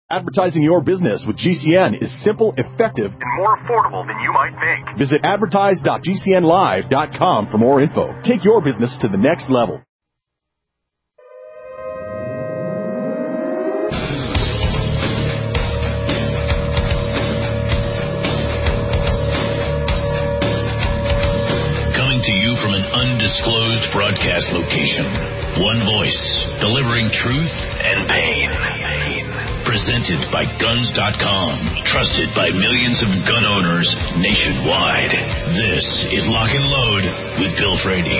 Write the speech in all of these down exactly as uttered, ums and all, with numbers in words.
Advertising your business with G C N is simple, effective, and more affordable than you might think. Visit advertise dot g c n live dot com for more info. Take your business to the next level. Coming to you from an undisclosed broadcast location. One voice, delivering truth and pain. Presented by guns dot com. Trusted by millions of gun owners nationwide. This is Lock and Load with Bill Frady.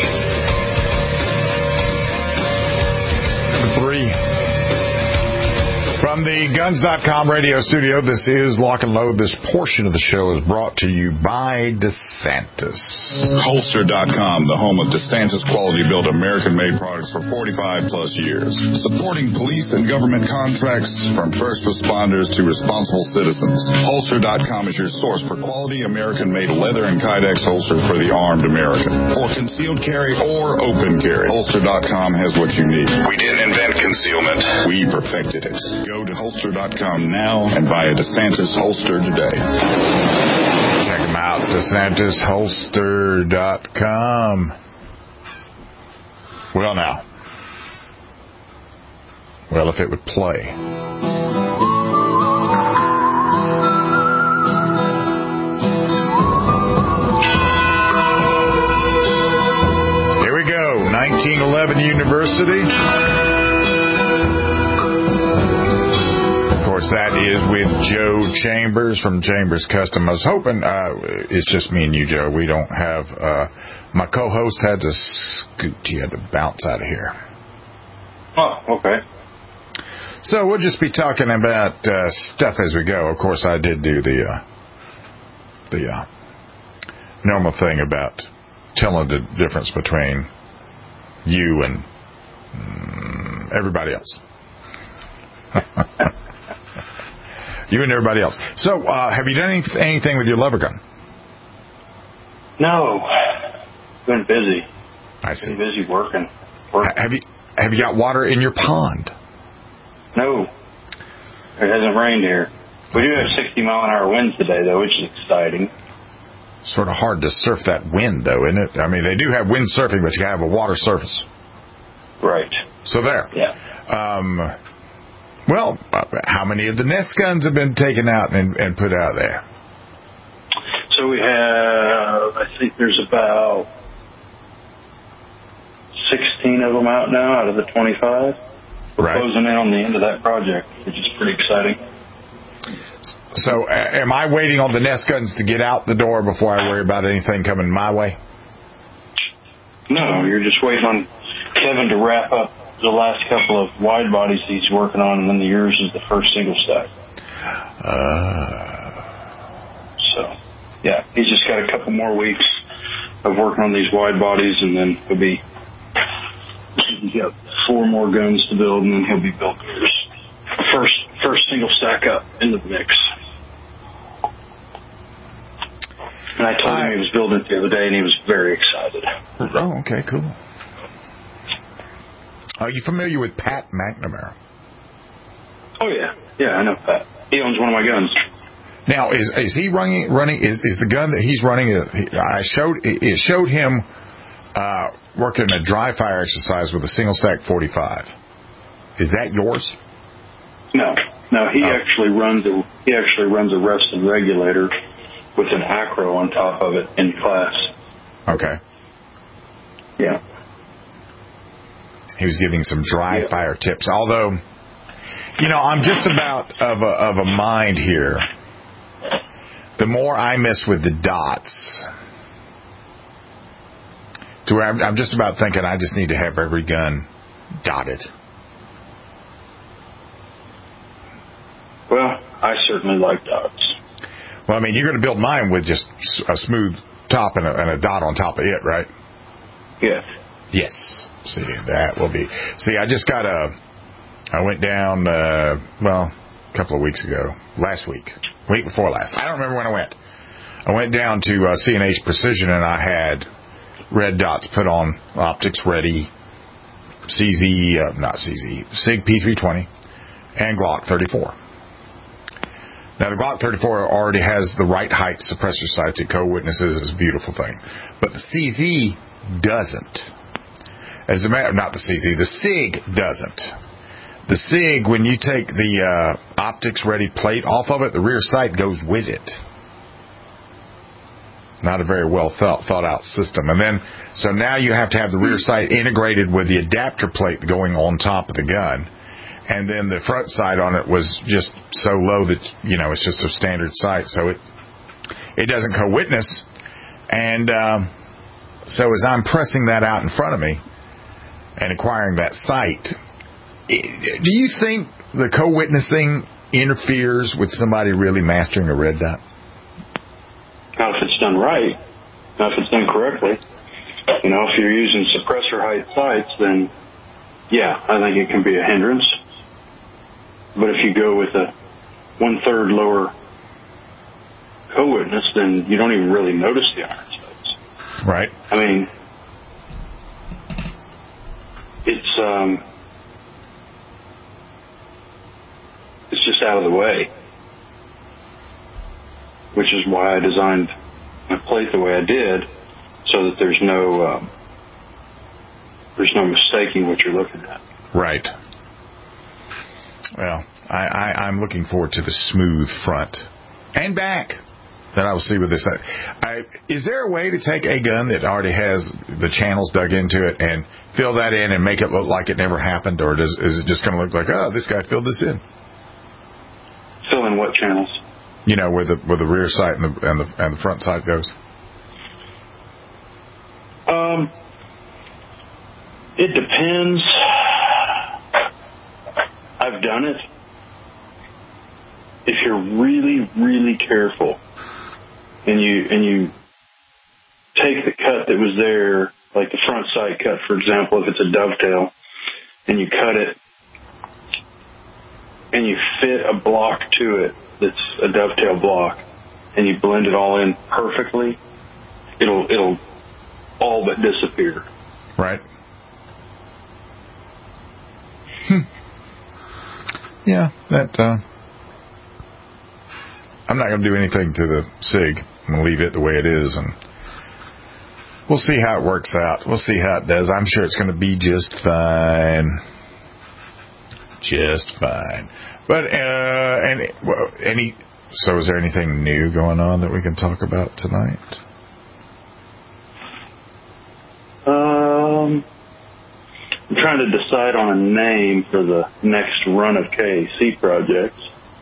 Number three. From the guns dot com radio studio, this is Lock and Load. This portion of the show is brought to you by DeSantis. Holster dot com, the home of DeSantis quality-built American-made products for forty-five plus years. Supporting police and government contracts from first responders to responsible citizens. Holster dot com is your source for quality American-made leather and Kydex holster for the armed American. For concealed carry or open carry, Holster dot com has what you need. We didn't invent concealment. We perfected it. Go to holster dot com now and buy a DeSantis holster today. Check them out, DeSantis holster dot com. Well, now. Well, if it would play. Here we go. nineteen eleven University. That is with Joe Chambers from Chambers Custom. I was hoping uh, it's just me and you, Joe. We don't have uh, my co-host had to scoot. He had to bounce out of here. Oh, okay. So we'll just be talking about uh, stuff as we go. Of course, I did do the uh, the uh, normal thing about telling the difference between you and mm, everybody else. You and everybody else. So, uh, have you done any, anything with your lever gun? No. Been busy. I see. Been busy working. working. Have you Have you got water in your pond? No. It hasn't rained here. We do have sixty mile an hour winds today, though, which is exciting. Sort of hard to surf that wind, though, isn't it? I mean, they do have wind surfing, but you have a water surface. Right. So there. Yeah. Um. Well, how many of the nest guns have been taken out and, and put out there? So we have, I think there's about sixteen of them out now out of the twenty-five. We're right. closing in on the end of that project, which is pretty exciting. So uh, am I waiting on the nest guns to get out the door before I worry about anything coming my way? No, you're just waiting on Kevin to wrap up the last couple of wide bodies he's working on, and then the yours is the first single stack. Uh. So, yeah, he's just got a couple more weeks of working on these wide bodies, and then he'll be, he's got four more guns to build, and then he'll be built first, first single stack up into the mix. And I told him he was building it the other day, and he was very excited. Oh, okay, cool. Are you familiar with Pat McNamara? Oh, yeah. Yeah, I know Pat. He owns one of my guns. Now, is is he running, running is, is the gun that he's running, a, I showed, it showed him uh, working a dry fire exercise with a single stack forty-five. Is that yours? No. No, he oh. actually runs a, he actually runs a Reston regulator with an acro on top of it in class. Okay. Yeah. He was giving some dry yeah. fire tips. Although, you know, I'm just about of a, of a mind here. The more I mess with the dots, to where I'm, I'm just about thinking I just need to have every gun dotted. Well, I certainly like dots. Well, I mean, you're going to build mine with just a smooth top and a, and a dot on top of it, right? Yes. Yes. See, that will be... See, I just got a... I went down, uh, well, a couple of weeks ago. Last week. Week before last. I don't remember when I went. I went down to uh, C and H Precision, and I had red dots put on, optics ready, C Z, uh, not C Z, SIG P three twenty, and Glock thirty-four. Now, the Glock thirty-four already has the right height suppressor sights. It co-witnesses. It's a beautiful thing. But the C Z doesn't. As a matter, not the C Z, the SIG doesn't. The SIG, when you take the uh, optics-ready plate off of it, the rear sight goes with it. Not a very well thought, thought out system. And then, so now you have to have the rear sight integrated with the adapter plate going on top of the gun. And then the front sight on it was just so low that, you know, it's just a standard sight. So it it doesn't co-witness. And um, so as I'm pressing that out in front of me and acquiring that sight, do you think the co-witnessing interferes with somebody really mastering a red dot? Not if it's done right. Not if it's done correctly. You know, if you're using suppressor height sights, then yeah, I think it can be a hindrance. But if you go with a one-third lower co-witness, then you don't even really notice the iron sights. Right. I mean, it's um, it's just out of the way, which is why I designed my plate the way I did, so that there's no um, there's no mistaking what you're looking at. Right. Well, I, I, I'm looking forward to the smooth front and back that I will see with this. I, is there a way to take a gun that already has the channels dug into it and fill that in and make it look like it never happened, or does is it just going to look like, oh, this guy filled this in? Fill in what channels? You know, where the where the rear sight and the and the and the front sight goes. Um, it depends. I've done it. If you're really, really careful, and you and you take the cut that was there, like the front sight cut, for example, if it's a dovetail, and you cut it, and you fit a block to it that's a dovetail block, and you blend it all in perfectly, it'll it'll all but disappear. Right. Hmm. Yeah, that. Uh, I'm not going to do anything to the SIG. I'm going to leave it the way it is, and we'll see how it works out. We'll see how it does. I'm sure it's going to be just fine. Just fine. But uh, any, well, any. So, is there anything new going on that we can talk about tonight? Um, I'm trying to decide on a name for the next run of K A C projects.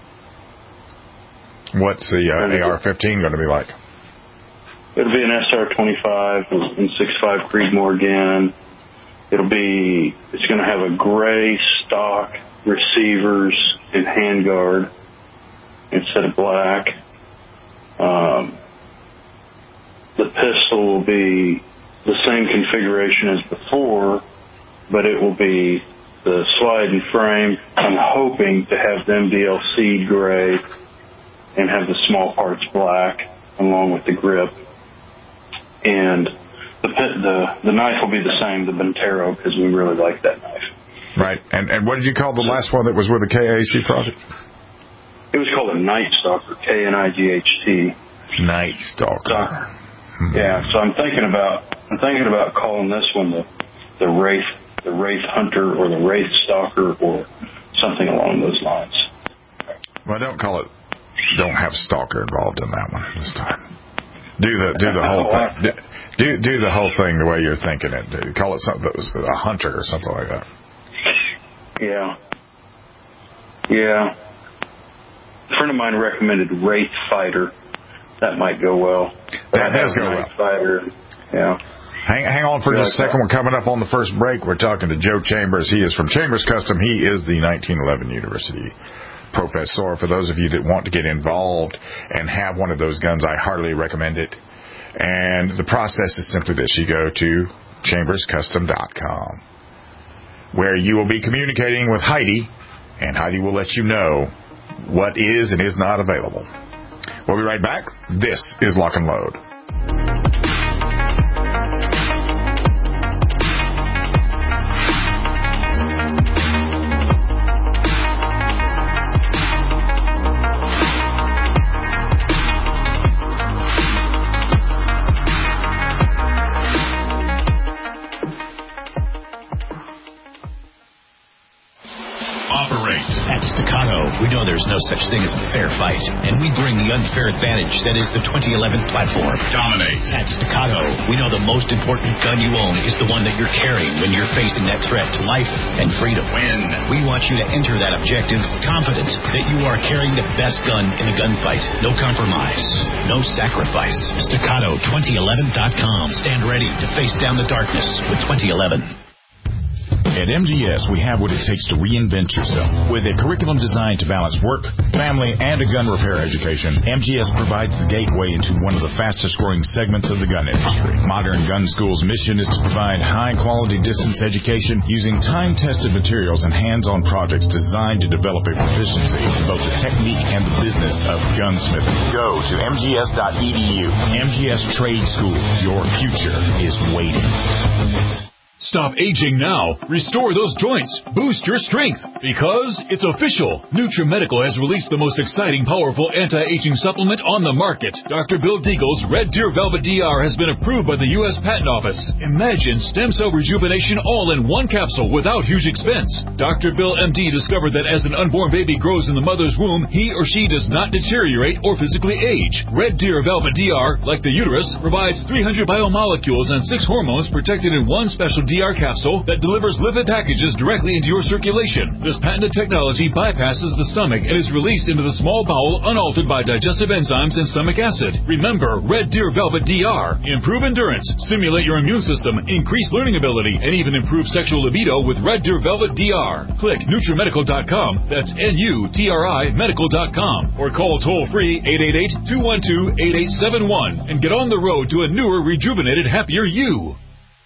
What's the uh, A R fifteen going to be like? It'll be an S R twenty-five and six five Creedmoor again. It'll be, it's going to have a gray stock receivers and handguard instead of black. Um, the pistol will be the same configuration as before, but it will be the sliding frame. I'm hoping to have them D L C gray and have the small parts black along with the grip. And the the the knife will be the same, the Bentero, because we really like that knife. Right. And and what did you call the last one that was with the K A C project? It was called a Night Stalker, K N I G H T. Night Stalker. Hmm. Yeah, so I'm thinking about I'm thinking about calling this one the the Wraith the Wraith Hunter or the Wraith Stalker or something along those lines. Well, don't call it. Don't have Stalker involved in that one this time. Do the do the whole thing. Do do the whole thing the way you're thinking it. Do, call it something that was a hunter or something like that. Yeah. Yeah. A friend of mine recommended Wraith Fighter. That might go well. That does go well. Fighter. Yeah. Hang, hang on for just a second. We're coming up on the first break. We're talking to Joe Chambers. He is from Chambers Custom. He is the nineteen eleven University professor. For those of you that want to get involved and have one of those guns, I heartily recommend it. And the process is simply this. You go to chambers custom dot com, where you will be communicating with Heidi, and Heidi will let you know what is and is not available. We'll be right back. This is Lock and Load. know there's no such thing as a fair fight, and we bring the unfair advantage that is the twenty eleven platform. Dominate. At Staccato, we know the most important gun you own is the one that you're carrying when you're facing that threat to life and freedom. Win. We want you to enter that objective confident that you are carrying the best gun in a gunfight. No compromise, no sacrifice. Staccato twenty eleven dot com. Stand ready to face down the darkness with twenty eleven. At M G S, we have what it takes to reinvent yourself. With a curriculum designed to balance work, family, and a gun repair education, M G S provides the gateway into one of the fastest-growing segments of the gun industry. Modern Gun School's mission is to provide high-quality distance education using time-tested materials and hands-on projects designed to develop a proficiency in both the technique and the business of gunsmithing. Go to M G S dot E D U. M G S Trade School. Your future is waiting. Stop aging now. Restore those joints. Boost your strength. Because it's official. NutriMedical has released the most exciting, powerful anti-aging supplement on the market. Doctor Bill Deagle's Red Deer Velvet D R has been approved by the U S Patent Office. Imagine stem cell rejuvenation all in one capsule without huge expense. Doctor Bill M D discovered that as an unborn baby grows in the mother's womb, he or she does not deteriorate or physically age. Red Deer Velvet D R, like the uterus, provides three hundred biomolecules and six hormones protected in one special D R capsule that delivers lipid packages directly into your circulation. This patented technology bypasses the stomach and is released into the small bowel unaltered by digestive enzymes and stomach acid. Remember, Red Deer Velvet D R. Improve endurance, stimulate your immune system, increase learning ability, and even improve sexual libido with Red Deer Velvet D R. Click NutriMedical dot com, that's N U T R I Medical dot com, or call toll-free eight eight eight, two one two, eight eight seven one and get on the road to a newer, rejuvenated, happier you.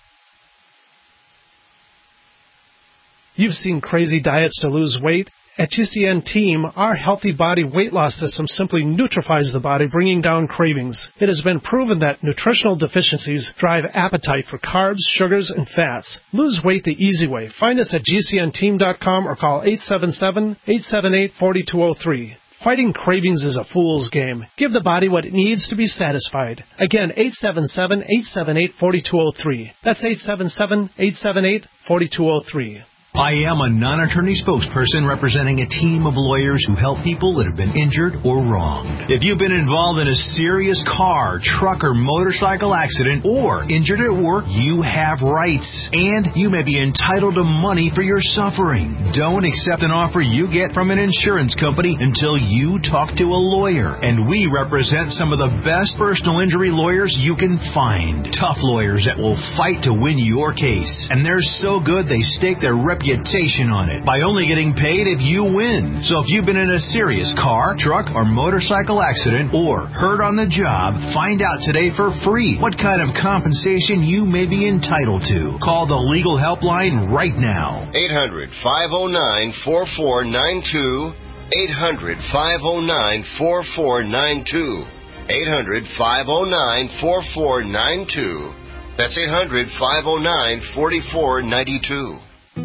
You've seen crazy diets to lose weight. At G C N Team, our Healthy Body Weight Loss System simply neutralizes the body, bringing down cravings. It has been proven that nutritional deficiencies drive appetite for carbs, sugars, and fats. Lose weight the easy way. Find us at G C N team dot com or call eight seven seven, eight seven eight, four two zero three. Fighting cravings is a fool's game. Give the body what it needs to be satisfied. Again, eight seven seven, eight seven eight, four two zero three. That's eight seven seven, eight seven eight, four two zero three. I am a non-attorney spokesperson representing a team of lawyers who help people that have been injured or wronged. If you've been involved in a serious car, truck, or motorcycle accident or injured at work, you have rights, and you may be entitled to money for your suffering. Don't accept an offer you get from an insurance company until you talk to a lawyer, and we represent some of the best personal injury lawyers you can find. Tough lawyers that will fight to win your case, and they're so good they stake their reputation on it by only getting paid if you win. So if you've been in a serious car, truck, or motorcycle accident or hurt on the job, find out today for free what kind of compensation you may be entitled to. Call the legal helpline right now. eight hundred, five oh nine, four four nine two. eight hundred, five oh nine, four four nine two. eight hundred, five oh nine, four four nine two. That's eight hundred, five oh nine, four four nine two.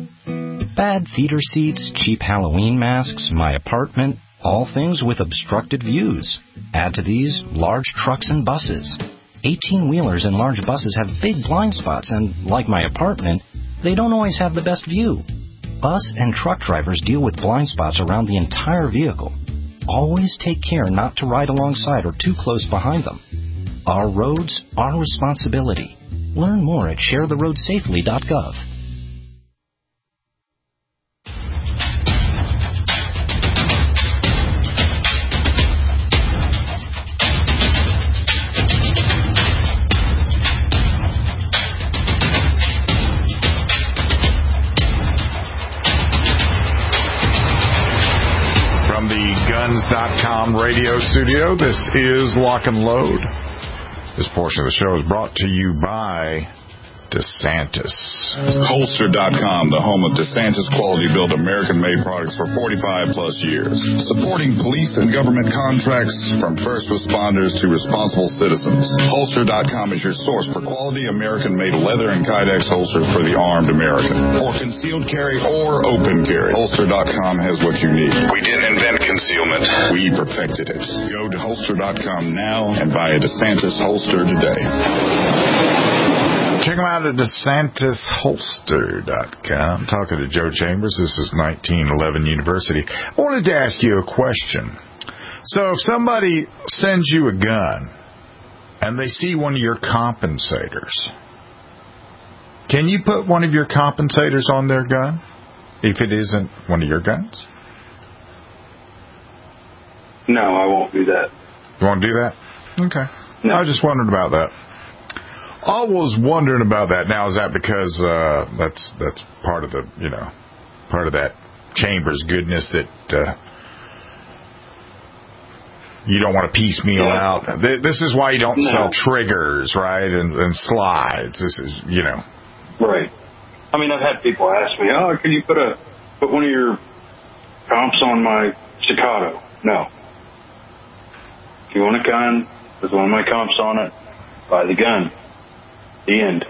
Bad theater seats, cheap Halloween masks, my apartment, all things with obstructed views. Add to these, large trucks and buses. eighteen-wheelers and large buses have big blind spots, and like my apartment, they don't always have the best view. Bus and truck drivers deal with blind spots around the entire vehicle. Always take care not to ride alongside or too close behind them. Our roads, our responsibility. Learn more at share the road safely dot gov. Guns dot com radio studio. This is Lock and Load. This portion of the show is brought to you by DeSantis. Holster dot com, the home of DeSantis quality-built American-made products for forty-five plus years. Supporting police and government contracts from first responders to responsible citizens. Holster dot com is your source for quality American-made leather and Kydex holsters for the armed American. For concealed carry or open carry, Holster dot com has what you need. We didn't invent concealment. We perfected it. Go to Holster dot com now and buy a DeSantis holster today. Check them out at DeSantis Holster dot com. I'm talking to Joe Chambers. This is nineteen eleven University. I wanted to ask you a question. So if somebody sends you a gun and they see one of your compensators, can you put one of your compensators on their gun if it isn't one of your guns? No, I won't do that. You won't do that? Okay. No. I was just wondering about that. I was wondering about that. Now, is that because uh, that's that's part of the, you know, part of that Chambers goodness that uh, you don't want to piecemeal yeah. out? This is why you don't no. sell triggers, right, and, and slides. This is, you know. Right. I mean, I've had people ask me, oh, can you put a put one of your comps on my Staccato? No. If you want a gun with one of my comps on it, buy the gun. The end.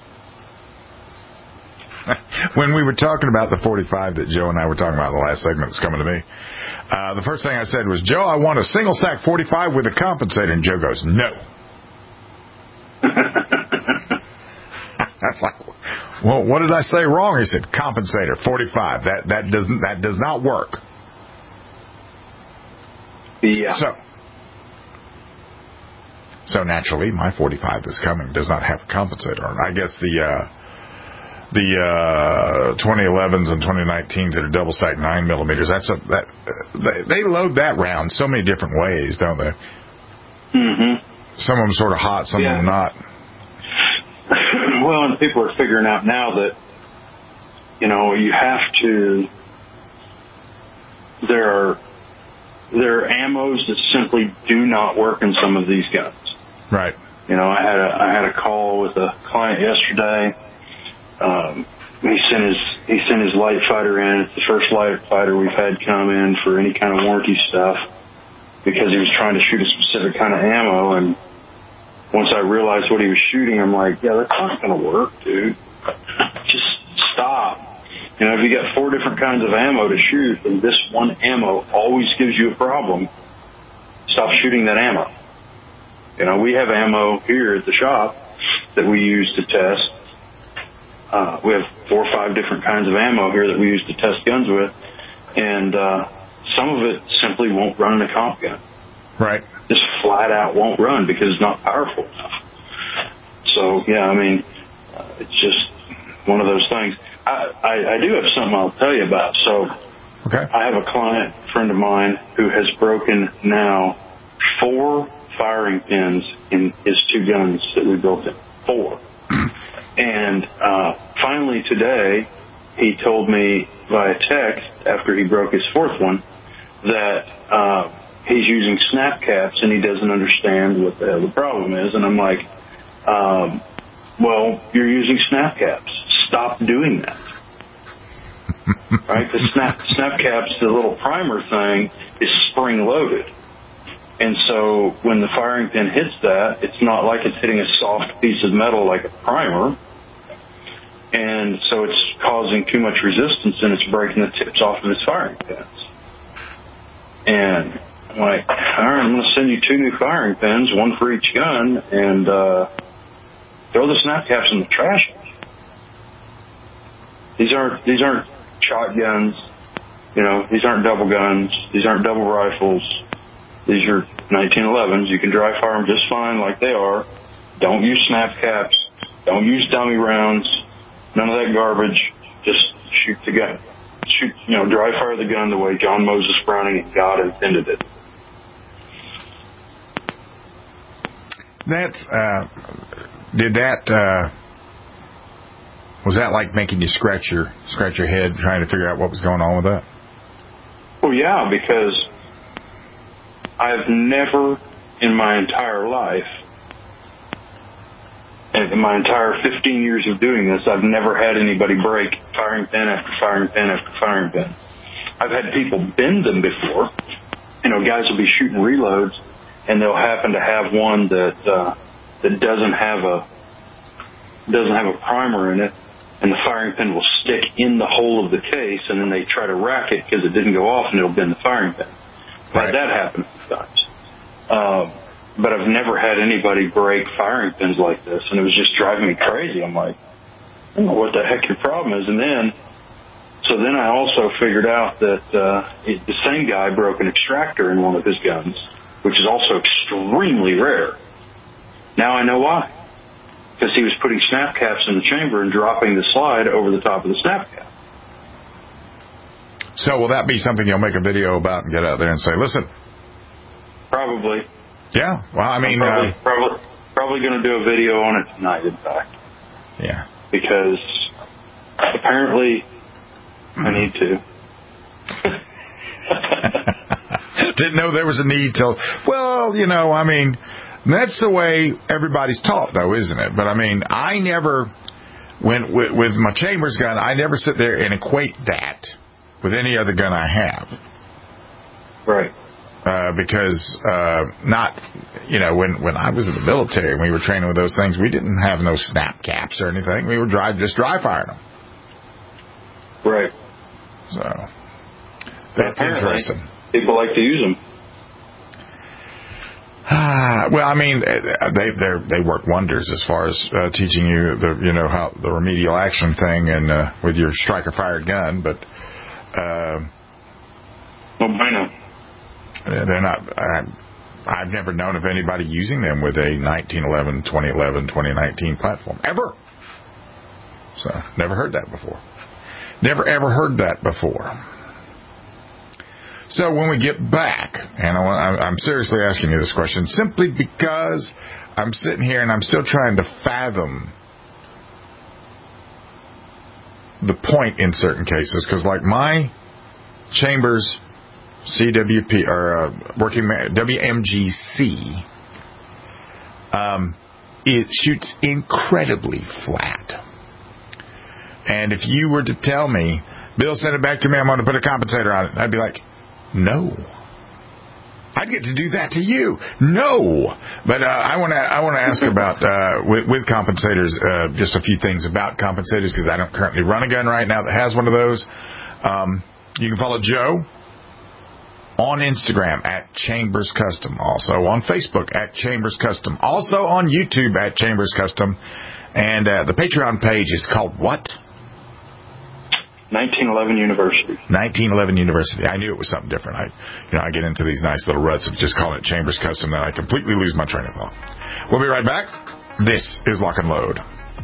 When we were talking about the forty-five that Joe and I were talking about in the last segment that's coming to me, uh, the first thing I said was, Joe, I want a single stack forty-five with a compensator. And Joe goes, no. That's like, well, what did I say wrong? He said, compensator, forty-five. That that doesn't that does not work. Yeah. So, so naturally, my forty-five that's coming does not have a compensator on it. I guess the uh, the uh, twenty elevens and twenty nineteens that are double stack nine millimeters. That's a that they, they load that round so many different ways, don't they? Mm-hmm. Some of them sort of hot, some yeah. of them not. Well, and people are figuring out now that, you know, you have to. There are there are ammos that simply do not work in some of these guns. Right. You know, I had a I had a call with a client yesterday. Um, he sent his he sent his light fighter in. It's the first light fighter we've had come in for any kind of warranty stuff because he was trying to shoot a specific kind of ammo. And once I realized what he was shooting, I'm like, yeah, that's not going to work, dude. Just stop. You know, if you got four different kinds of ammo to shoot, and this one ammo always gives you a problem, stop shooting that ammo. You know, we have ammo here at the shop that we use to test. Uh, we have four or five different kinds of ammo here that we use to test guns with, and uh, some of it simply won't run in a comp gun. Right. Just flat out won't run because it's not powerful enough. So, yeah, I mean, uh, it's just one of those things. I, I, I do have something I'll tell you about. So okay. I have a client, a friend of mine, who has broken now four firing pins in his two guns that we built him. Four. And uh, finally today, he told me via text, after he broke his fourth one, that uh, he's using snap caps and he doesn't understand what the hell the problem is. And I'm like, um, well, you're using snap caps. Stop doing that. Right? The snap, snap caps, the little primer thing, is spring loaded. And so when the firing pin hits that, it's not like it's hitting a soft piece of metal like a primer. And so it's causing too much resistance and it's breaking the tips off of his firing pins. And I'm like, all right, I'm going to send you two new firing pins, one for each gun, and uh, throw the snap caps in the trash. These aren't these aren't shotguns, you know. These aren't double guns. These aren't double rifles. These are nineteen elevens. You can dry fire them just fine like they are. Don't use snap caps. Don't use dummy rounds. None of that garbage. Just shoot the gun. Shoot, you know, dry fire the gun the way John Moses Browning and God intended it. That's uh, did that. Uh Was that like making you scratch your scratch your head trying to figure out what was going on with that? Well, yeah, because I've never in my entire life, and in my entire fifteen years of doing this, I've never had anybody break firing pin after firing pin after firing pin. I've had people bend them before. You know, guys will be shooting reloads, and they'll happen to have one that uh, that doesn't have a doesn't have a primer in it. And the firing pin will stick in the hole of the case, and then they try to rack it because it didn't go off, and it'll bend the firing pin. Right. That happens sometimes. Um, but I've never had anybody break firing pins like this, and it was just driving me crazy. I'm like, I don't know what the heck your problem is. And then, so then I also figured out that uh, it, the same guy broke an extractor in one of his guns, which is also extremely rare. Now I know why. Because he was putting snap caps in the chamber and dropping the slide over the top of the snap cap. So will that be something you'll make a video about and get out there and say, listen? Probably. Yeah. Well, I mean, I'm probably uh, probably, probably going to do a video on it tonight, in fact. Yeah. Because apparently I need to. Didn't know there was a need till, well, you know, I mean, that's the way everybody's taught, though, isn't it? But, I mean, I never, when with, with my Chambers gun, I never sit there and equate that with any other gun I have. Right. Uh, because uh, not, you know, when, when I was in the military and we were training with those things, we didn't have no snap caps or anything. We were dry, just dry firing them. Right. So, that's interesting. People like to use them. Ah, well, I mean, they they they work wonders as far as uh, teaching you the you know how the remedial action thing and uh, with your striker fired gun, but uh, well, I know they're not. I, I've never known of anybody using them with a nineteen eleven, twenty eleven, twenty nineteen platform ever. So, never heard that before. Never ever heard that before. So when we get back, and I, I'm seriously asking you this question simply because I'm sitting here and I'm still trying to fathom the point in certain cases, because like my Chambers C W P or uh, working W M G C, um, it shoots incredibly flat. And if you were to tell me, Bill, send it back to me, I'm going to put a compensator on it, I'd be like, no. I'd get to do that to you. No. But uh, I want to I want to ask about, uh, with, with compensators, uh, just a few things about compensators, because I don't currently run a gun right now that has one of those. Um, you can follow Joe on Instagram at Chambers Custom. Also on Facebook at Chambers Custom. Also on YouTube at Chambers Custom. And uh, the Patreon page is called what? nineteen eleven University. nineteen eleven University. I knew it was something different. I, you know, I get into these nice little ruts of just calling it Chambers Custom, then I completely lose my train of thought. We'll be right back. This is Lock and Load.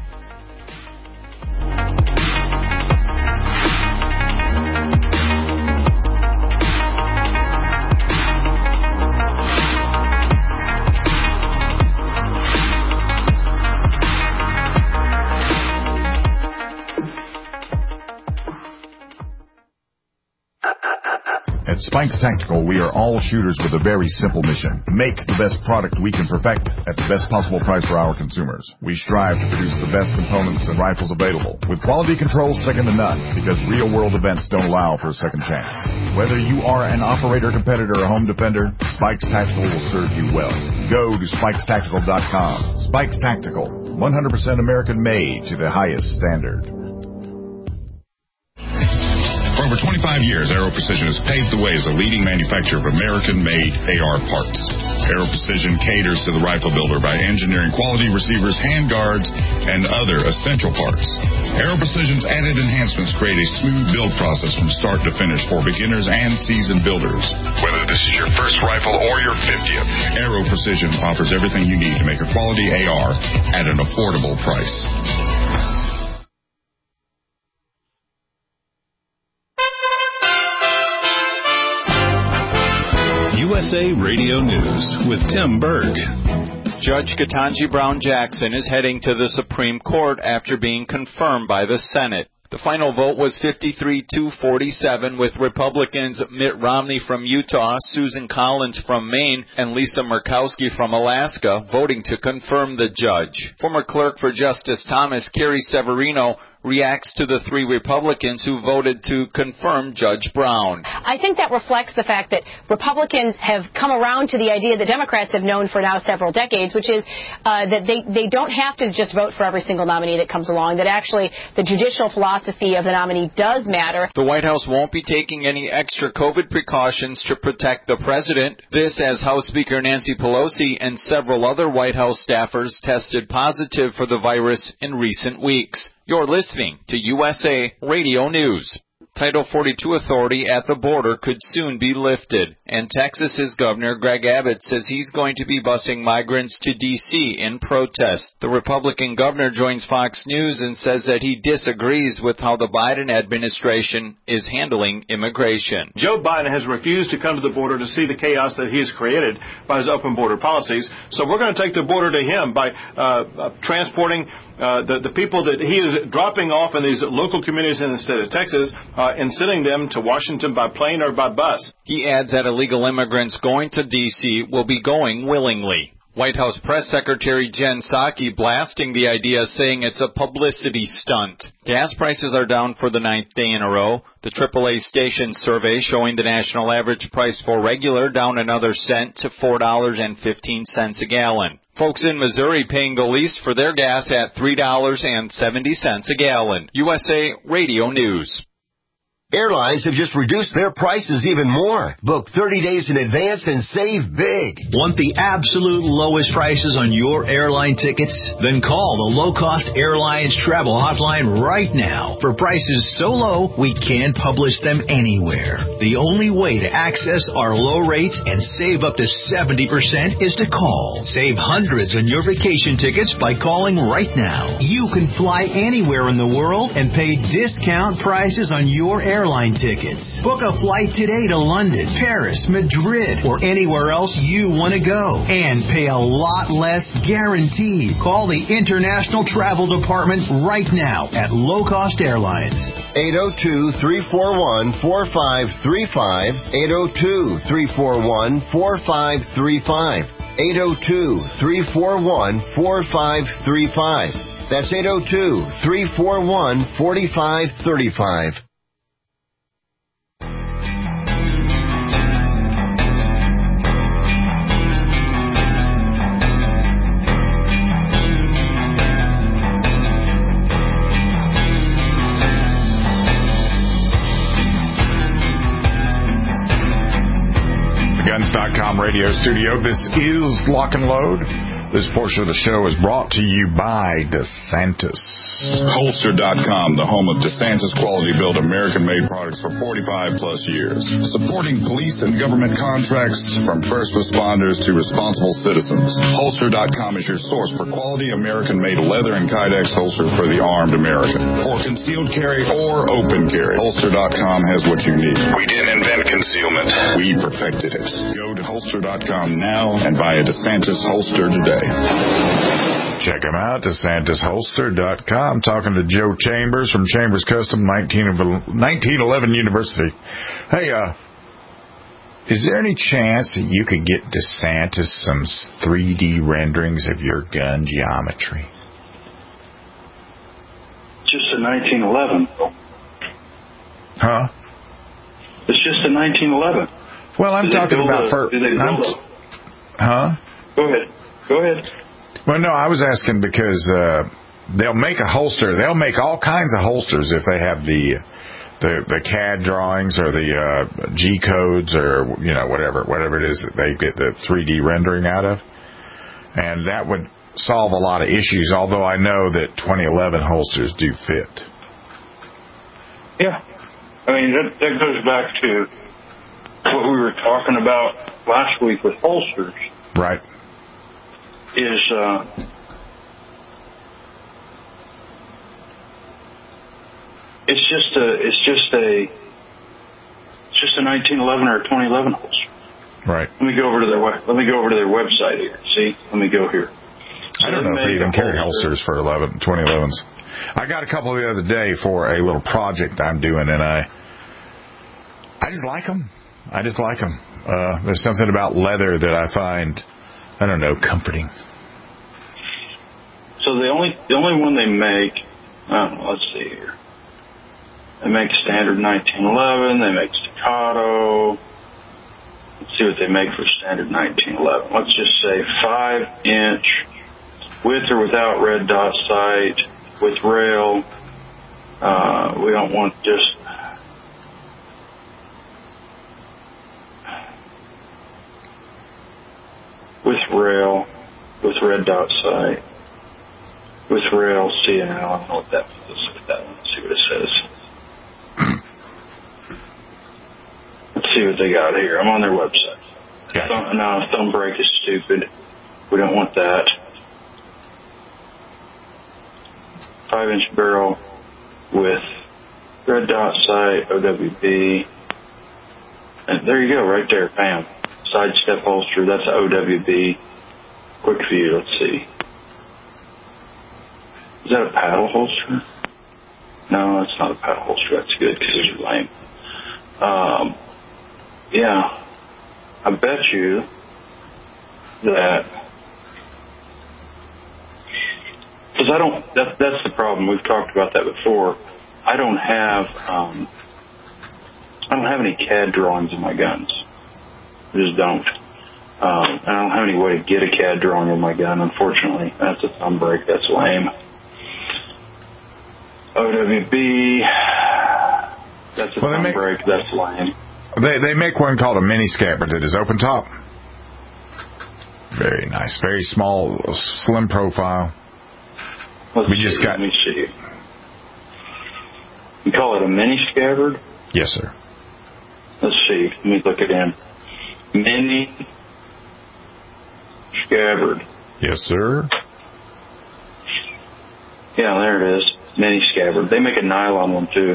At Spikes Tactical, we are all shooters with a very simple mission. Make the best product we can perfect at the best possible price for our consumers. We strive to produce the best components and rifles available, with quality control second to none, because real-world events don't allow for a second chance. Whether you are an operator, competitor, or home defender, Spikes Tactical will serve you well. Go to spikes tactical dot com. Spikes Tactical, one hundred percent American-made to the highest standard. For over twenty-five years, Aero Precision has paved the way as a leading manufacturer of American-made A R parts. Aero Precision caters to the rifle builder by engineering quality receivers, handguards, and other essential parts. Aero Precision's added enhancements create a smooth build process from start to finish for beginners and seasoned builders. Whether this is your first rifle or your fiftieth, Aero Precision offers everything you need to make a quality A R at an affordable price. U S A Radio News with Tim Berg. Judge Ketanji Brown Jackson is heading to the Supreme Court after being confirmed by the Senate. The final vote was fifty-three to forty-seven, with Republicans Mitt Romney from Utah, Susan Collins from Maine, and Lisa Murkowski from Alaska voting to confirm the judge. Former Clerk for Justice Thomas, Carrie Severino, reacts to the three Republicans who voted to confirm Judge Brown. I think that reflects the fact that Republicans have come around to the idea that Democrats have known for now several decades, which is uh, that they, they don't have to just vote for every single nominee that comes along, that actually the judicial philosophy of the nominee does matter. The White House won't be taking any extra COVID precautions to protect the president. This as House Speaker Nancy Pelosi and several other White House staffers tested positive for the virus in recent weeks. You're listening to U S A Radio News. Title forty-two authority at the border could soon be lifted, and Texas's Governor Greg Abbott says he's going to be busing migrants to D C in protest. The Republican governor joins Fox News and says that he disagrees with how the Biden administration is handling immigration. Joe Biden has refused to come to the border to see the chaos that he has created by his open border policies, so we're going to take the border to him by uh, uh, transporting Uh, the, the people that he is dropping off in these local communities in the state of Texas uh, and sending them to Washington by plane or by bus. He adds that illegal immigrants going to D C will be going willingly. White House Press Secretary Jen Psaki blasting the idea, saying it's a publicity stunt. Gas prices are down for the ninth day in a row. The triple A station survey showing the national average price for regular down another cent to four dollars and fifteen cents a gallon. Folks in Missouri paying the least for their gas at three dollars and seventy cents a gallon. U S A Radio News. Airlines have just reduced their prices even more. Book thirty days in advance and save big. Want the absolute lowest prices on your airline tickets? Then call the Low Cost Airlines Travel Hotline right now. For prices so low, we can't publish them anywhere. The only way to access our low rates and save up to seventy percent is to call. Save hundreds on your vacation tickets by calling right now. You can fly anywhere in the world and pay discount prices on your airline airline tickets. Book a flight today to London, Paris, Madrid, or anywhere else you want to go. And pay a lot less guaranteed. Call the International Travel Department right now at Low Cost Airlines. eight oh two, three four one, four five three five. eight oh two, three four one, four five three five. eight oh two, three four one, four five three five. That's eight oh two, three four one, four five three five. Guns dot com radio studio. This is Lock and Load. This portion of the show is brought to you by DeSantis. Holster dot com, the home of DeSantis quality-built American-made products for forty-five plus years. Supporting police and government contracts from first responders to responsible citizens. Holster dot com is your source for quality American-made leather and Kydex holsters for the armed American. For concealed carry or open carry, Holster dot com has what you need. We didn't invent concealment. We perfected it. Go to Holster dot com now and buy a DeSantis holster today. Check them out, DeSantis Holster dot com. Talking to Joe Chambers from Chambers Custom, nineteen eleven University. Hey, uh, is there any chance that you could get DeSantis some three D renderings of your gun geometry? Just a nineteen eleven. Huh? It's just a nineteen eleven. Well, I'm do talking about... A, for, do they build I'm, huh? Go ahead. Go ahead. Well, no, I was asking because uh, they'll make a holster. They'll make all kinds of holsters if they have the the, the C A D drawings or the uh, G codes or, you know, whatever whatever it is that they get the three D rendering out of. And that would solve a lot of issues, although I know that twenty eleven holsters do fit. Yeah. I mean, that, that goes back to what we were talking about last week with holsters. Right. Is uh, it's just a it's just a it's just a nineteen eleven or a twenty eleven holster. Right. Let me go over to their web, let me go over to their website here. See, let me go here. So I don't know if they even carry holsters for eleven, twenty elevens. I got a couple the other day for a little project I'm doing, and I I just like them. I just like them. Uh, there's something about leather that I find, I don't know, comforting. So the only the only one they make Oh, let's see here. They make standard nineteen eleven. They make staccato. Let's see what they make for standard nineteen eleven. Let's just say five inch with or without red dot sight, with rail. Uh, we don't want just with rail, with red dot sight, with rail. See now, I don't know what that. Let's look at that one. Let's see what it says. Let's see what they got here. I'm on their website. Gotcha. Thumb, no, thumb brake is stupid. We don't want that. Five inch barrel with red dot sight, O W B. And there you go, right there, bam. Side step holster, that's a O W B. Quick view, let's see. Is that a paddle holster? No, that's not a paddle holster. That's good because it's lame. Um, yeah, I bet you that, because I don't, that, that's the problem. We've talked about that before. I don't have, um, I don't have any C A D drawings of my guns. I just don't. Um, I don't have any way to get a C A D drawing of my gun, unfortunately. That's a thumb brake. That's lame. O W B, that's a well, thumb make, brake. That's lame. They they make one called a mini scabbard that is open top. Very nice. Very small, slim profile. Let's we see, just got. Let me see. You call it a mini scabbard? Yes, sir. Let's see. Let me look it in. Mini scabbard. Yes, sir. Yeah, there it is. Mini scabbard. They make a nylon one too.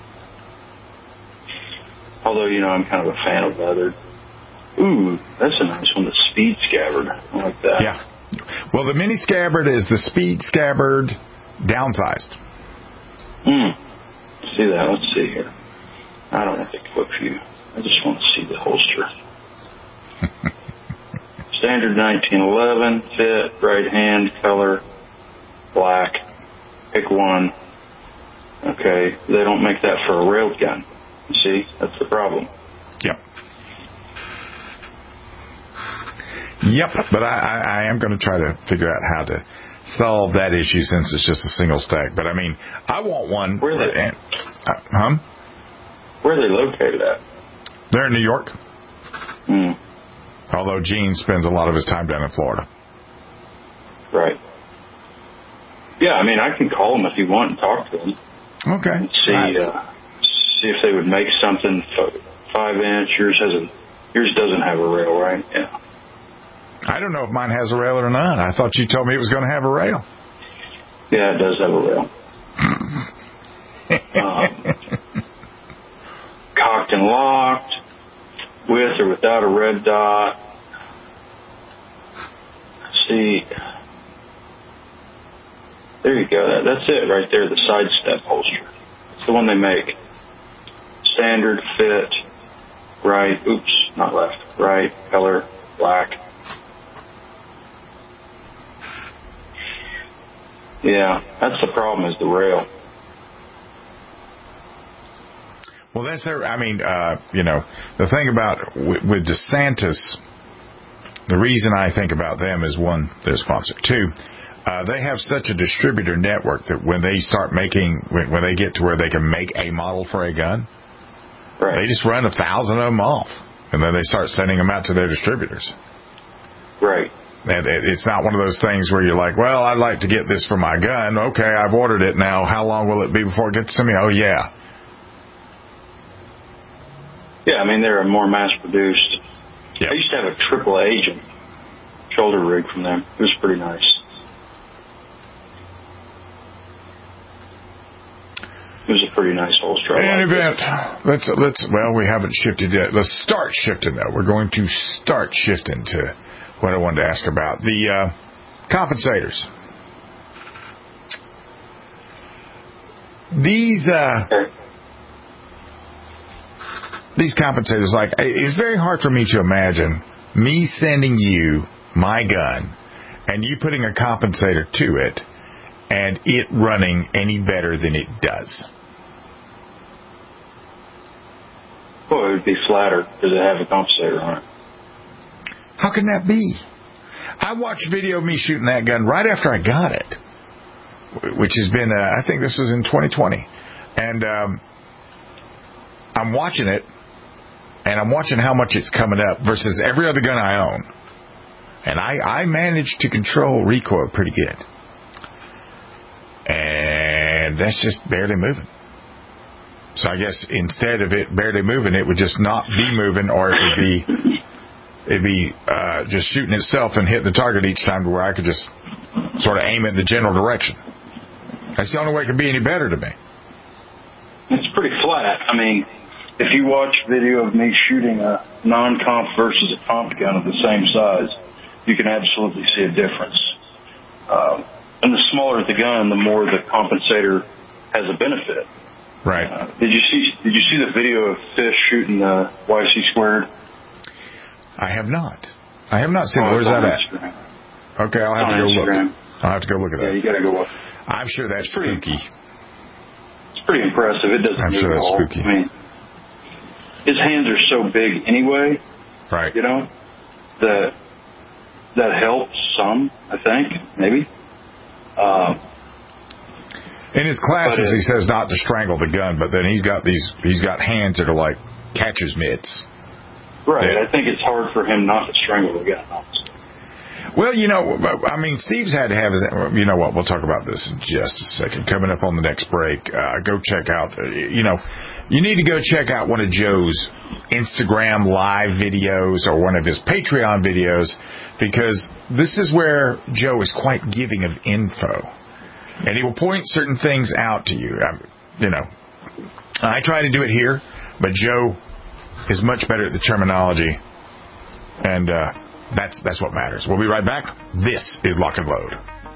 Although, you know, I'm kind of a fan of leather. Ooh, that's a nice one. The speed scabbard. I like that. Yeah. Well, the mini scabbard is the speed scabbard downsized. Hmm. See that? Let's see here. I don't want the quick view. I just want to see the holster. Standard nineteen eleven, fit, right hand, color, black. Pick one. Okay, they don't make that for a railed gun. You see, that's the problem. Yep. Yep, but I, I, I am going to try to figure out how to solve that issue since it's just a single stack. But I mean, I want one. Where are they? And, uh, huh? Where are they located at? They're in New York. Hmm. Although Gene spends a lot of his time down in Florida. Right. Yeah, I mean, I can call them if you want and talk to them. Okay. And see, right. uh, see if they would make something five inch. Yours has a, yours doesn't have a rail, right? Yeah. I don't know if mine has a rail or not. I thought you told me it was going to have a rail. Yeah, it does have a rail. um, cocked and locked, with or without a red dot. See, there you go. That, that's it right there, the side step holster. It's the one they make. Standard, fit, right, oops, not left, right, color, black. Yeah, that's the problem is the rail. Well, that's their, I mean, uh, you know, the thing about with, with DeSantis, the reason I think about them is one, they're a sponsor. Two, uh, they have such a distributor network that when they start making, when, when they get to where they can make a model for a gun, right. They just run a thousand of them off, and then they start sending them out to their distributors. Right. And it's not one of those things where you're like, well, I'd like to get this for my gun. Okay, I've ordered it now. How long will it be before it gets to me? Oh, yeah. Yeah, I mean, they're a more mass-produced. Yep. I used to have a triple agent shoulder rig from them. It was pretty nice. It was a pretty nice holster. In an event, let's, let's, well, we haven't shifted yet. Let's start shifting, though. We're going to start shifting to what I wanted to ask about. The uh, compensators. These, uh, these compensators, like, it's very hard for me to imagine me sending you my gun and you putting a compensator to it and it running any better than it does? Well, it would be flatter because it have a compensator on it. How can that be? I watched video of me shooting that gun right after I got it, which has been, uh, I think this was in twenty twenty. And um, I'm watching it, and I'm watching how much it's coming up versus every other gun I own. And I, I managed to control recoil pretty good. And that's just barely moving. So I guess instead of it barely moving, it would just not be moving, or it would be it'd be uh, just shooting itself and hit the target each time, to where I could just sort of aim it in the general direction. That's the only way it could be any better to me. It's pretty flat. I mean, if you watch video of me shooting a non-comp versus a comp gun of the same size, you can absolutely see a difference. Uh, and the smaller the gun, the more the compensator has a benefit. Right. Uh, did you see? Did you see the video of Fish shooting the Y C squared? I have not. I have not seen. Oh, Where's that at? Instagram. Okay, I'll have on to go Instagram. look. I'll have to go look at that. Yeah, you got to go look. I'm sure that's it's pretty, spooky. It's pretty impressive. It doesn't. I'm move sure that's at all. spooky. I mean, his hands are so big anyway. Right. You know that that helps some. I think maybe. Um, In his classes, it, he says not to strangle the gun, but then he's got these. He's got hands that are like catcher's mitts. Right. Yeah. I think it's hard for him not to strangle the gun. Honestly. Well, you know, I mean, Steve's had to have his. You know what? We'll talk about this in just a second. Coming up on the next break, uh, go check out. You know, you need to go check out one of Joe's Instagram live videos or one of his Patreon videos, because this is where Joe is quite giving of info. And he will point certain things out to you. Um, you know, I try to do it here, but Joe is much better at the terminology, and uh, that's that's what matters. We'll be right back. This is Lock and Load.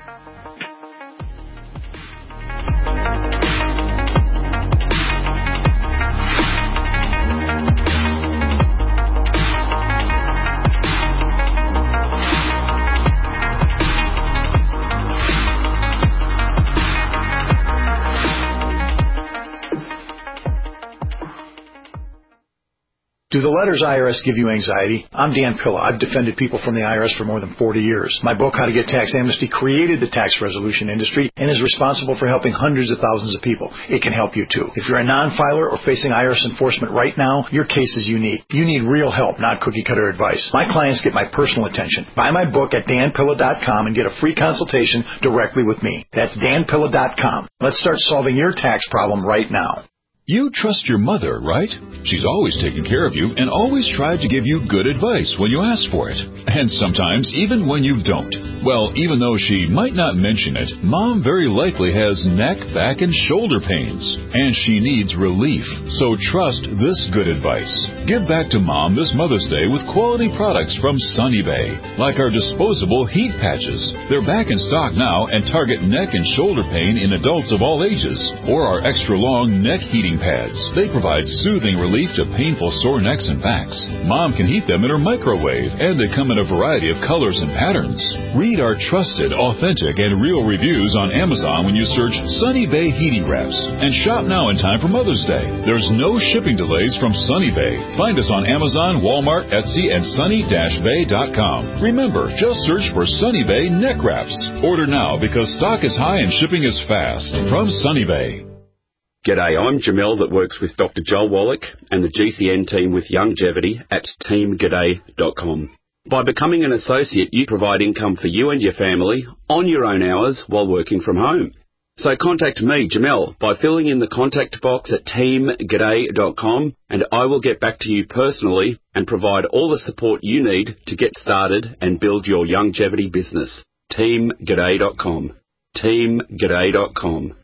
Do the letters I R S give you anxiety? I'm Dan Pilla. I've defended people from the I R S for more than forty years. My book, How to Get Tax Amnesty, created the tax resolution industry and is responsible for helping hundreds of thousands of people. It can help you too. If you're a non-filer or facing I R S enforcement right now, your case is unique. You need real help, not cookie-cutter advice. My clients get my personal attention. Buy my book at dan pilla dot com and get a free consultation directly with me. That's dan pilla dot com. Let's start solving your tax problem right now. You trust your mother, right? She's always taken care of you and always tried to give you good advice when you ask for it. And sometimes even when you don't. Well, even though she might not mention it, Mom very likely has neck, back, and shoulder pains. And she needs relief. So trust this good advice. Give back to Mom this Mother's Day with quality products from Sunny Bay. Like our disposable heat patches. They're back in stock now and target neck and shoulder pain in adults of all ages. Or our extra long neck heating pads. They provide soothing relief to painful sore necks and backs. Mom can heat them in her microwave, and they come in a variety of colors and patterns. Read our trusted, authentic, and real reviews on Amazon when you search Sunny Bay Heating Wraps. And shop now in time for Mother's Day. There's no shipping delays from Sunny Bay. Find us on Amazon, Walmart, Etsy, and sunny dash bay dot com. Remember, just search for Sunny Bay Neck Wraps. Order now because stock is high and shipping is fast. From Sunny Bay. G'day, I'm Jamel that works with Doctor Joel Wallach and the G C N team with Longevity at team g'day dot com. By becoming an associate, you provide income for you and your family on your own hours while working from home. So contact me, Jamel, by filling in the contact box at team g'day dot com, and I will get back to you personally and provide all the support you need to get started and build your longevity business. team g'day dot com. team g'day dot com.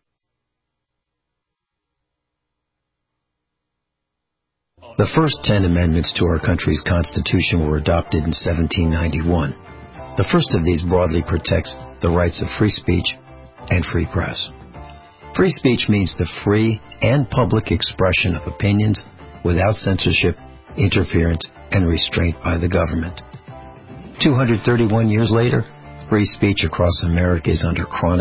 The first ten amendments to our country's Constitution were adopted in seventeen ninety-one. The first of these broadly protects the rights of free speech and free press. Free speech means the free and public expression of opinions without censorship, interference, and restraint by the government. two hundred thirty-one years later, free speech across America is under chronic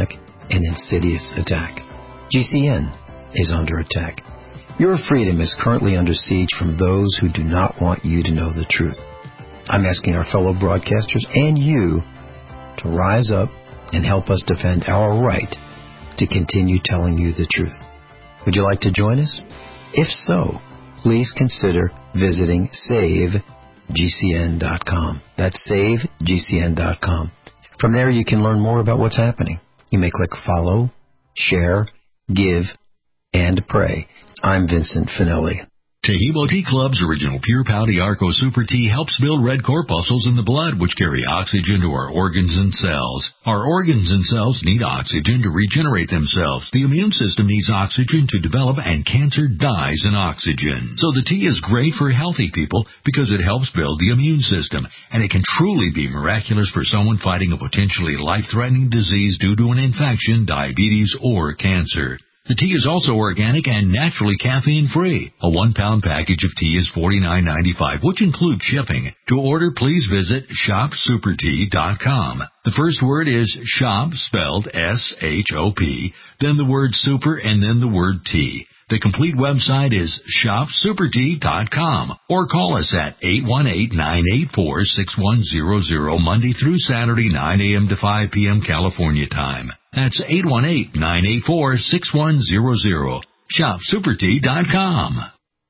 an insidious attack. G C N is under attack. Your freedom is currently under siege from those who do not want you to know the truth. I'm asking our fellow broadcasters and you to rise up and help us defend our right to continue telling you the truth. Would you like to join us? If so, please consider visiting save G C N dot com. That's save G C N dot com. From there, you can learn more about what's happening. You may click follow, share, give, and pray. I'm Vincent Finelli. Tehebo Tea Club's original Pure Pouty Arco Super Tea helps build red corpuscles in the blood, which carry oxygen to our organs and cells. Our organs and cells need oxygen to regenerate themselves. The immune system needs oxygen to develop, and cancer dies in oxygen. So the tea is great for healthy people because it helps build the immune system, and it can truly be miraculous for someone fighting a potentially life-threatening disease due to an infection, diabetes, or cancer. The tea is also organic and naturally caffeine-free. A one-pound package of tea is forty-nine ninety-five, which includes shipping. To order, please visit shop super tea dot com. The first word is shop, spelled S H O P, then the word super, and then the word tea. The complete website is shop super tea dot com, or call us at eight one eight, nine eight four, six one zero zero Monday through Saturday, nine a.m. to five p.m. California time. That's eight one eight, nine eight four, six one zero zero. shop super tea dot com.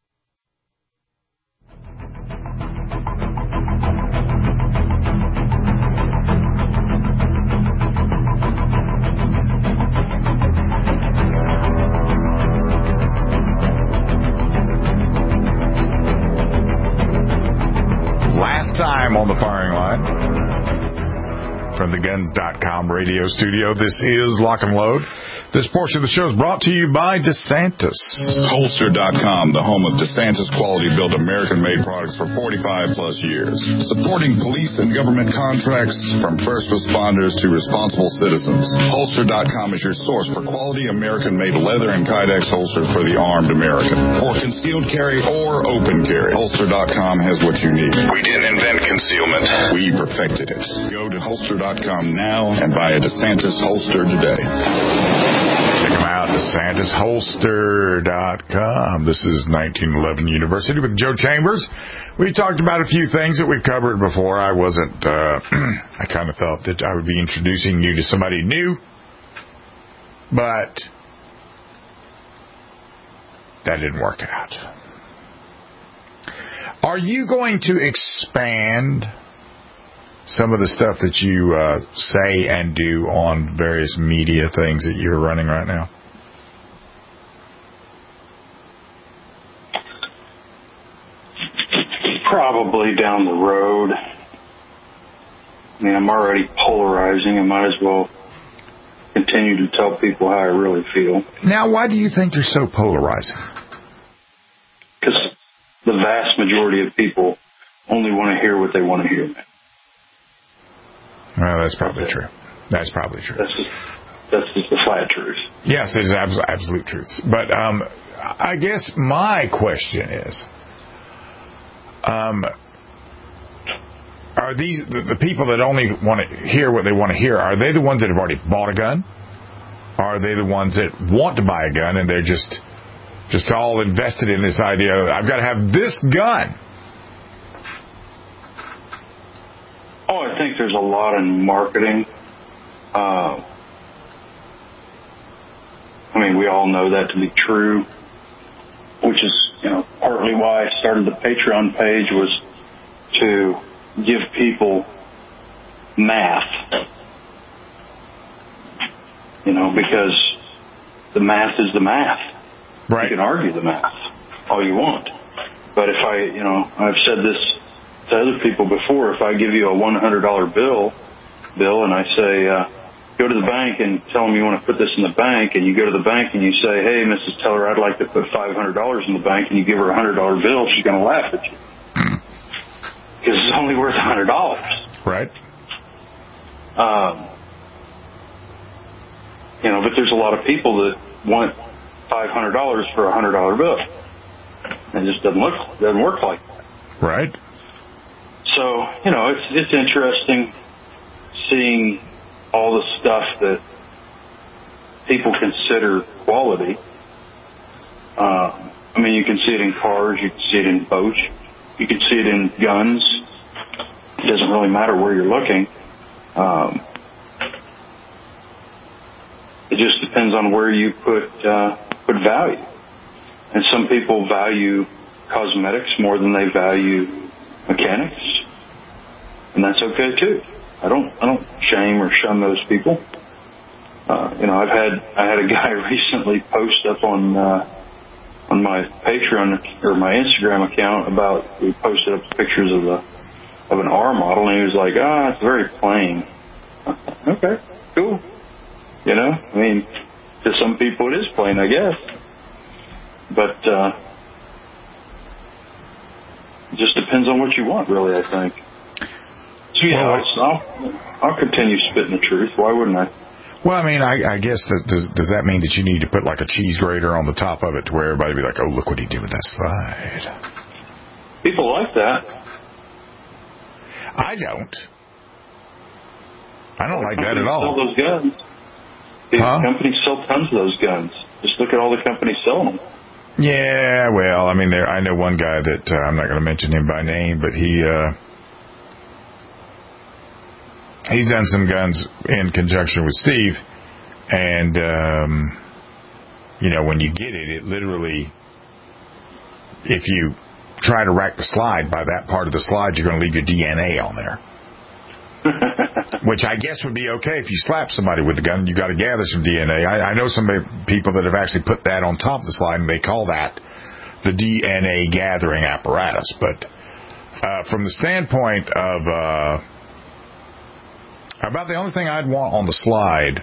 Last time on the firing line from the guns dot com radio studio, this is Lock and Load. This portion of the show is brought to you by DeSantis. Holster dot com, the home of DeSantis quality-built American-made products for forty-five plus years. Supporting police and government contracts from first responders to responsible citizens. Holster dot com is your source for quality American-made leather and Kydex holsters for the armed American. For concealed carry or open carry, Holster dot com has what you need. We didn't invent concealment. We perfected it. Go to Holster dot com now and buy a DeSantis holster today. Check them out, DeSantis Holster dot com. This is nineteen eleven University with Joe Chambers. We talked about a few things that we've covered before. I wasn't, uh, I kind of thought that I would be introducing you to somebody new, but that didn't work out. Are you going to expand some of the stuff that you uh, say and do on various media things that you're running right now? Probably down the road. I mean, I'm already polarizing. I might as well continue to tell people how I really feel. Now, why do you think you're so polarizing? Because the vast majority of people only want to hear what they want to hear. Well, that's probably true. That's probably true. That's just, that's just the flat truth. Yes, it is abs- absolute truth. But um, I guess my question is, um, are these the, the people that only want to hear what they want to hear? Are they the ones that have already bought a gun? Are they the ones that want to buy a gun and they're just just all invested in this idea? I've got to have this gun. Oh, I think there's a lot in marketing. Uh, I mean, we all know that to be true, which is, you know, partly why I started the Patreon page, was to give people math. You know, because the math is the math. Right. You can argue the math all you want. But if I, you know, I've said this to other people before, if I give you a one hundred dollar bill, bill, and I say, uh, go to the bank and tell them you want to put this in the bank, and you go to the bank and you say, hey, Missus Teller, I'd like to put five hundred dollars in the bank, and you give her a one hundred dollar bill, she's going to laugh at you. Because it's only worth one hundred dollars. Right. Um, you know, but there's a lot of people that want five hundred dollars for a one hundred dollar bill. It just doesn't look, doesn't work like that. Right. So, you know, it's it's interesting seeing all the stuff that people consider quality. Uh, I mean, you can see it in cars, you can see it in boats, you can see it in guns. It doesn't really matter where you're looking. Um, it just depends on where you put uh, put value. And some people value cosmetics more than they value mechanics, and that's okay too. I don't I don't shame or shun those people. Uh, you know, I've had I had a guy recently post up on uh, on my Patreon or my Instagram account about we posted up pictures of the of an R model, and he was like, "Ah, it's very plain." Okay, cool. You know, I mean, to some people it is plain, I guess, but uh, it just depends on what you want, really. I think. So yeah, I'll, I'll, I'll continue spitting the truth. Why wouldn't I? Well, I mean, I, I guess that does does that mean that you need to put like a cheese grater on the top of it to where everybody be like, "Oh, look what he did with that slide." People like that. I don't. I don't well, like that at all. Sell those guns. These huh? companies sell tons of those guns. Just look at all the companies selling them. Yeah, well, I mean, there. I know one guy that uh, I'm not going to mention him by name, but he uh, he's done some guns in conjunction with Steve, and um, you know, when you get it, it literally, if you try to rack the slide by that part of the slide, you're going to leave your D N A on there. Which I guess would be okay if you slap somebody with a gun. You got to gather some D N A. I, I know some people that have actually put that on top of the slide, and they call that the D N A gathering apparatus. But uh, from the standpoint of uh, about the only thing I'd want on the slide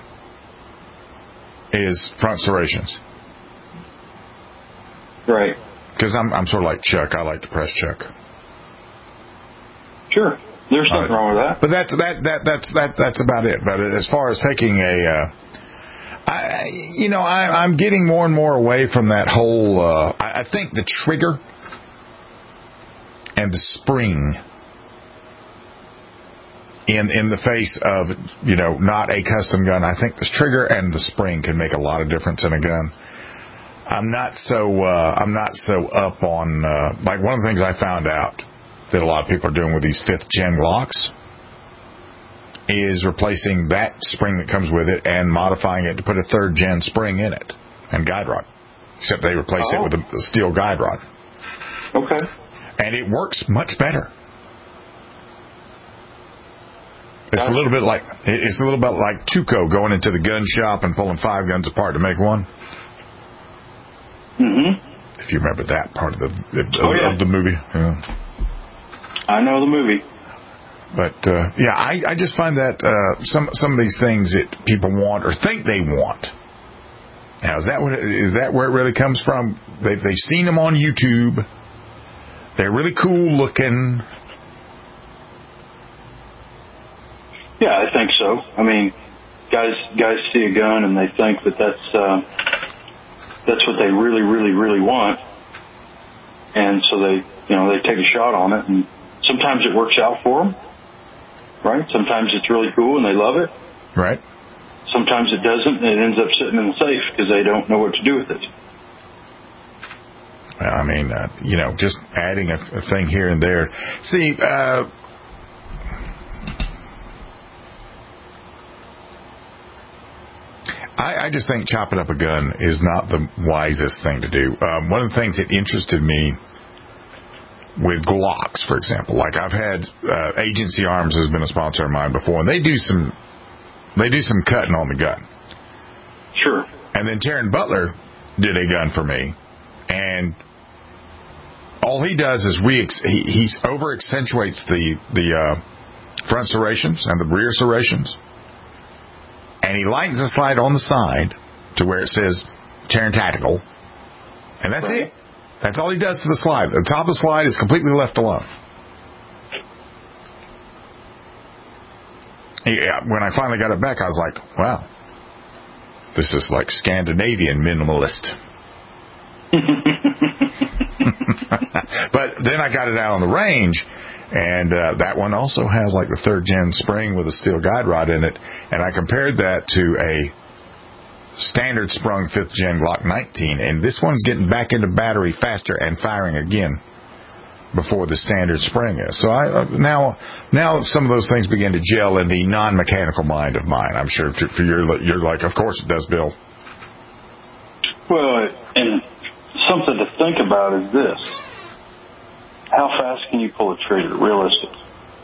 is front serrations. Right. Because I'm I'm sort of like Chuck. I like to press Chuck. Sure. There's nothing uh, wrong with that. But that's that that that's that that's about it. But as far as taking a, uh, I you know I, I'm getting more and more away from that whole. Uh, I, I think the trigger and the spring in in the face of you know not a custom gun. I think the trigger and the spring can make a lot of difference in a gun. I'm not so uh, I'm not so up on uh, like one of the things I found out that a lot of people are doing with these fifth gen Glocks is replacing that spring that comes with it and modifying it to put a third gen spring in it and guide rod, except they replace oh. it with a, a steel guide rod. Okay. And it works much better. It's a little bit like it's a little bit like Tuco going into the gun shop and pulling five guns apart to make one. Mm-hmm. If you remember that part of the of, oh, yeah. of the movie. Yeah. I know the movie. But, uh, yeah, I, I just find that uh, some some of these things that people want or think they want. Now, is that what it, is that where it really comes from? They've, they've seen them on YouTube. They're really cool looking. Yeah, I think so. I mean, guys guys see a gun and they think that that's, uh, that's what they really, really, really want. And so they, you know, they take a shot on it, and sometimes it works out for them, right? Sometimes it's really cool and they love it. Right. Sometimes it doesn't, and it ends up sitting in the safe because they don't know what to do with it. I mean, uh, you know, just adding a, a thing here and there. See, uh, I, I just think chopping up a gun is not the wisest thing to do. Um, one of the things that interested me with Glocks, for example, like I've had uh, Agency Arms has been a sponsor of mine before, and they do some they do some cutting on the gun. Sure. And then Taryn Butler did a gun for me, and all he does is re he he's over accentuates the the uh, front serrations and the rear serrations, and he lightens the slide on the side to where it says Taryn Tactical, and that's right. it. That's all he does to the slide. The top of the slide is completely left alone. Yeah, when I finally got it back, I was like, wow, this is like Scandinavian minimalist. But then I got it out on the range, and uh, that one also has like the third gen spring with a steel guide rod in it, and I compared that to a standard sprung fifth gen Glock nineteen, and this one's getting back into battery faster and firing again before the standard spring is. So I, uh, now, now some of those things begin to gel in the non-mechanical mind of mine. I'm sure for your, you're like, of course it does, Bill. Well, and something to think about is this: how fast can you pull a trigger, realistically?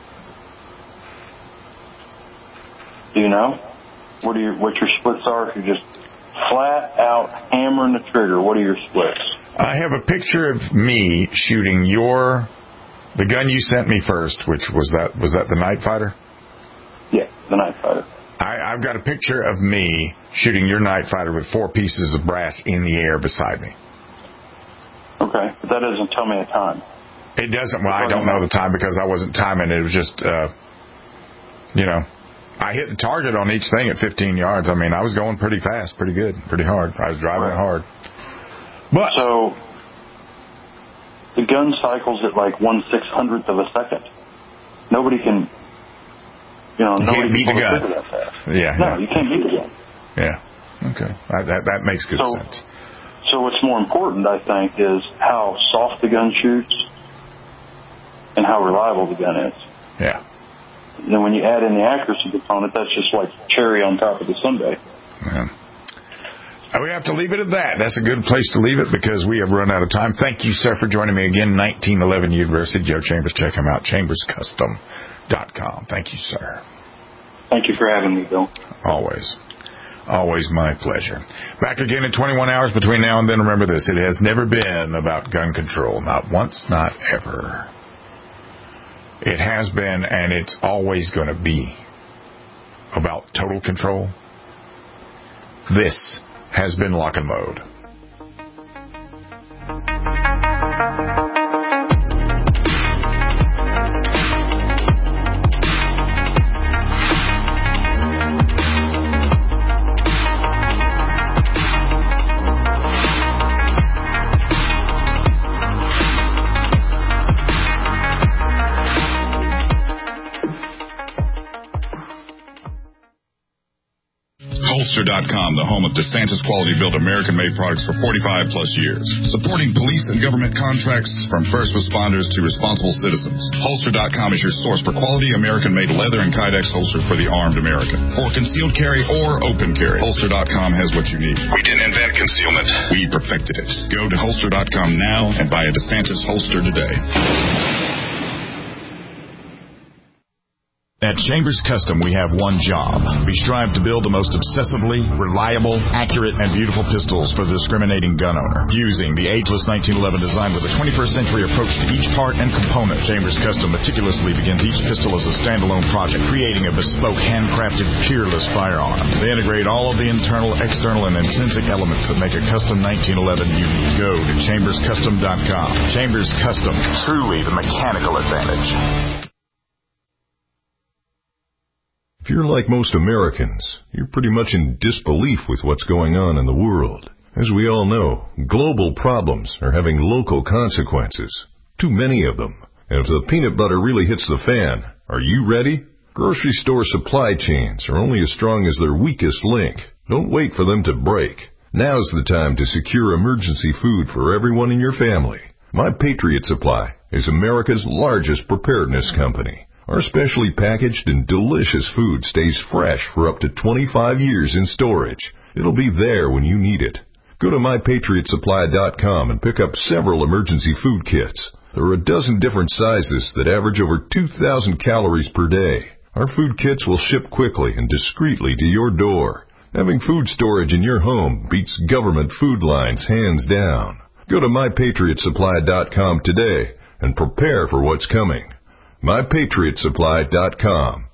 Do you know what are your what your splits are if you're just flat out hammering the trigger? What are your splits? I have a picture of me shooting your, the gun you sent me first, which was that, was that the Night Fighter? Yeah, the Night Fighter. I, I've got a picture of me shooting your Night Fighter with four pieces of brass in the air beside me. Okay, but that doesn't tell me a time. It doesn't, well, I don't know the time because I wasn't timing it. It was just, uh, you know, I hit the target on each thing at fifteen yards. I mean, I was going pretty fast, pretty good, pretty hard. I was driving it hard. But so the gun cycles at like one six hundredth of a second. Nobody can, you know, you nobody can't beat can the gun. That fast. Yeah. No, yeah. you can't beat the gun. Yeah. Okay. I, that that makes good so, sense. So what's more important, I think, is how soft the gun shoots and how reliable the gun is. Yeah. And then when you add in the accuracy component, that's just like cherry on top of the sundae. Yeah. We have to leave it at that. That's a good place to leave it because we have run out of time. Thank you, sir, for joining me again. nineteen eleven University, Joe Chambers. Check him out, chambers custom dot com. Thank you, sir. Thank you for having me, Bill. Always. Always my pleasure. Back again in twenty-one hours between now and then. Remember this, it has never been about gun control. Not once, not ever. It has been, and it's always going to be about total control. This has been Lock and Load. Holster dot com, the home of DeSantis quality built American-made products for forty-five plus years. Supporting police and government contracts from first responders to responsible citizens. Holster dot com is your source for quality American-made leather and Kydex holsters for the armed American. For concealed carry or open carry, Holster dot com has what you need. We didn't invent concealment. We perfected it. Go to Holster dot com now and buy a DeSantis holster today. At Chambers Custom, we have one job. We strive to build the most obsessively, reliable, accurate, and beautiful pistols for the discriminating gun owner. Using the ageless nineteen eleven design with a twenty-first century approach to each part and component, Chambers Custom meticulously begins each pistol as a standalone project, creating a bespoke, handcrafted, peerless firearm. They integrate all of the internal, external, and intrinsic elements that make a custom nineteen eleven unique. Go to chambers custom dot com. Chambers Custom, truly the mechanical advantage. If you're like most Americans, you're pretty much in disbelief with what's going on in the world. As we all know, global problems are having local consequences. Too many of them. And if the peanut butter really hits the fan, are you ready? Grocery store supply chains are only as strong as their weakest link. Don't wait for them to break. Now's the time to secure emergency food for everyone in your family. My Patriot Supply is America's largest preparedness company. Our specially packaged and delicious food stays fresh for up to twenty-five years in storage. It'll be there when you need it. Go to my patriot supply dot com and pick up several emergency food kits. There are a dozen different sizes that average over two thousand calories per day. Our food kits will ship quickly and discreetly to your door. Having food storage in your home beats government food lines hands down. Go to my patriot supply dot com today and prepare for what's coming. my patriot supply dot com.